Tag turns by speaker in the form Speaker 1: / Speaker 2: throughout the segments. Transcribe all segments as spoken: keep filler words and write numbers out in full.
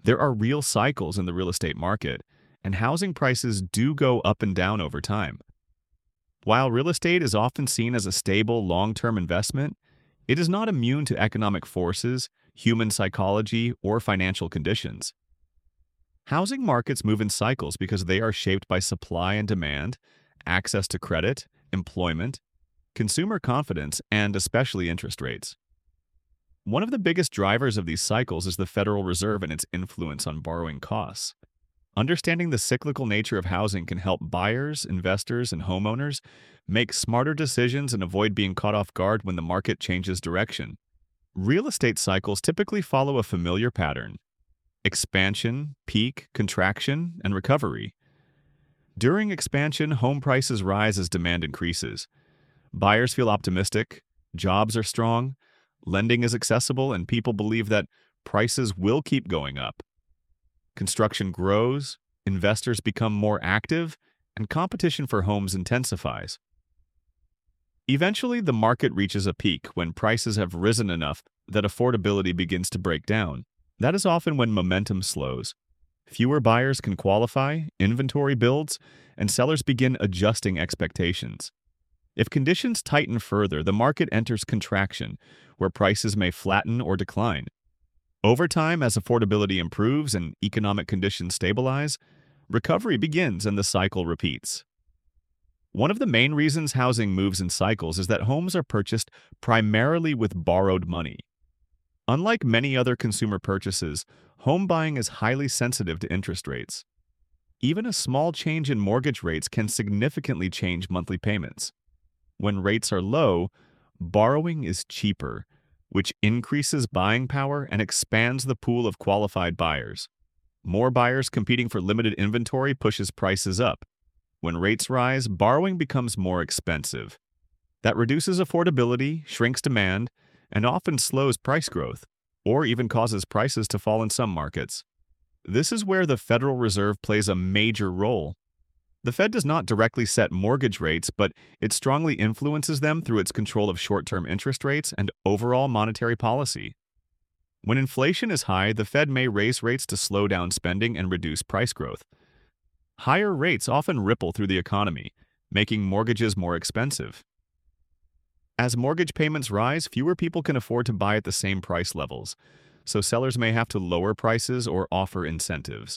Speaker 1: There are real cycles in the real estate market, and housing prices do go up and down over time. While real estate is often seen as a stable, long term investment, it is not immune to economic forces, human psychology, or financial conditions. Housing markets move in cycles because they are shaped by supply and demand, access to credit, employment, consumer confidence, and especially interest rates. One of the biggest drivers of these cycles is the Federal Reserve and its influence on borrowing costs. Understanding the cyclical nature of housing can help buyers, investors, and homeowners make smarter decisions and avoid being caught off guard when the market changes direction. Real estate cycles typically follow a familiar pattern: expansion, peak, contraction, and recovery. During expansion, home prices rise as demand increases. Buyers feel optimistic, jobs are strong, lending is accessible, and people believe that prices will keep going up. Construction grows, investors become more active, and competition for homes intensifies. Eventually, the market reaches a peak when prices have risen enough that affordability begins to break down. That is often when momentum slows. Fewer buyers can qualify, inventory builds, and sellers begin adjusting expectations. If conditions tighten further, the market enters contraction, where prices may flatten or decline. Over time, as affordability improves and economic conditions stabilize, recovery begins and the cycle repeats. One of the main reasons housing moves in cycles is that homes are purchased primarily with borrowed money. Unlike many other consumer purchases, home buying is highly sensitive to interest rates. Even a small change in mortgage rates can significantly change monthly payments. When rates are low, borrowing is cheaper, which increases buying power and expands the pool of qualified buyers. More buyers competing for limited inventory pushes prices up. When rates rise, borrowing becomes more expensive. That reduces affordability, shrinks demand, and often slows price growth, or even causes prices to fall in some markets. This is where the Federal Reserve plays a major role. The Fed does not directly set mortgage rates, but it strongly influences them through its control of short-term interest rates and overall monetary policy. When inflation is high, the Fed may raise rates to slow down spending and reduce price growth. Higher rates often ripple through the economy, making mortgages more expensive. As mortgage payments rise, fewer people can afford to buy at the same price levels, so sellers may have to lower prices or offer incentives.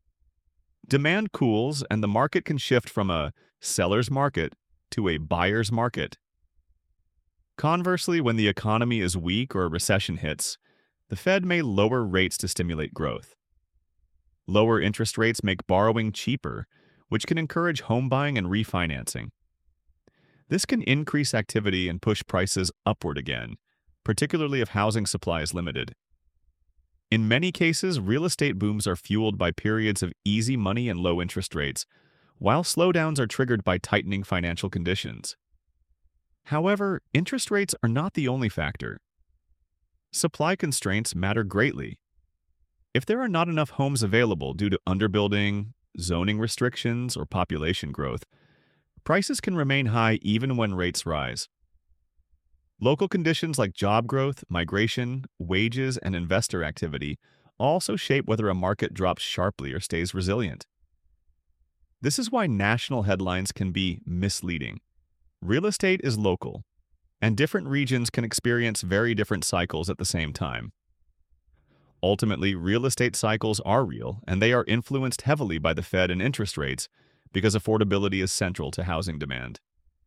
Speaker 1: Demand cools, and the market can shift from a seller's market to a buyer's market. Conversely, when the economy is weak or a recession hits, the Fed may lower rates to stimulate growth. Lower interest rates make borrowing cheaper, which can encourage home buying and refinancing. This can increase activity and push prices upward again, particularly if housing supply is limited. In many cases, real estate booms are fueled by periods of easy money and low interest rates, while slowdowns are triggered by tightening financial conditions. However, interest rates are not the only factor. Supply constraints matter greatly. If there are not enough homes available due to underbuilding, zoning restrictions, or population growth, prices can remain high even when rates rise. Local conditions like job growth, migration, wages, and investor activity also shape whether a market drops sharply or stays resilient. This is why national headlines can be misleading. Real estate is local, and different regions can experience very different cycles at the same time. Ultimately, real estate cycles are real, and they are influenced heavily by the Fed and interest rates because affordability is central to housing demand.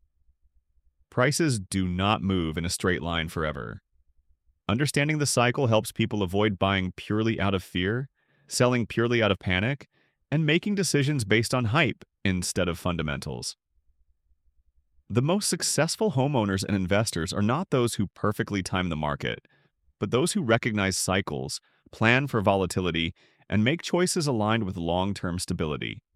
Speaker 1: Prices do not move in a straight line forever. Understanding the cycle helps people avoid buying purely out of fear, selling purely out of panic, and making decisions based on hype instead of fundamentals. The most successful homeowners and investors are not those who perfectly time the market, but those who recognize cycles, plan for volatility, and make choices aligned with long-term stability.